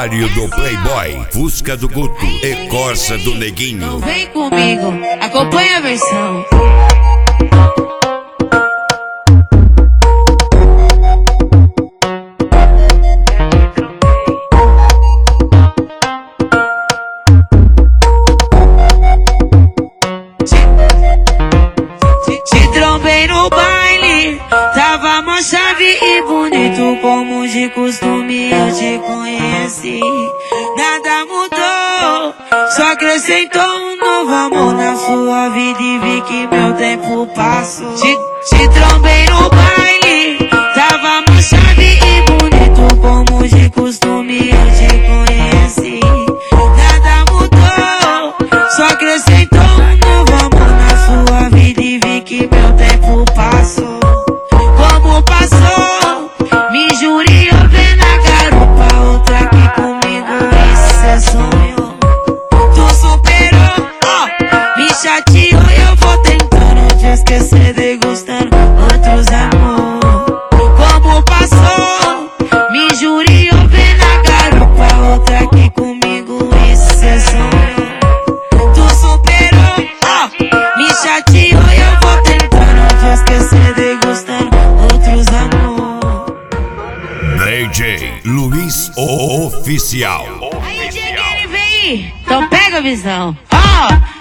Mário do Playboy, Fusca do Guto e Corsa do Neguinho. Então vem comigo, acompanha a versão. Te trombei no baile, tava mó chave e bonito como de costume eu te conheci. Nada mudou, só acrescentou um novo amor na sua vida e vi que meu tempo passou. Te trombei no baile, tava mó chave e bonito como de costume eu te conheci. Nada mudou, só acrescentou um novo amor na sua vida e vi que meu tempo passou. Como passou, me juriou vendo a garupa, outra aqui comigo, isso é sonho. Tu superou, me chateou e eu vou tentando te esquecer, degustando outros amor. Como passou, me juriou vendo a garupa, outra aqui comigo, isso é sonho. Tu superou, me chateou e eu vou tentando te esquecer, degustando outros amor. DJ Luiz Oficial. Aí, Dieguinho, vem aí. Então pega a visão.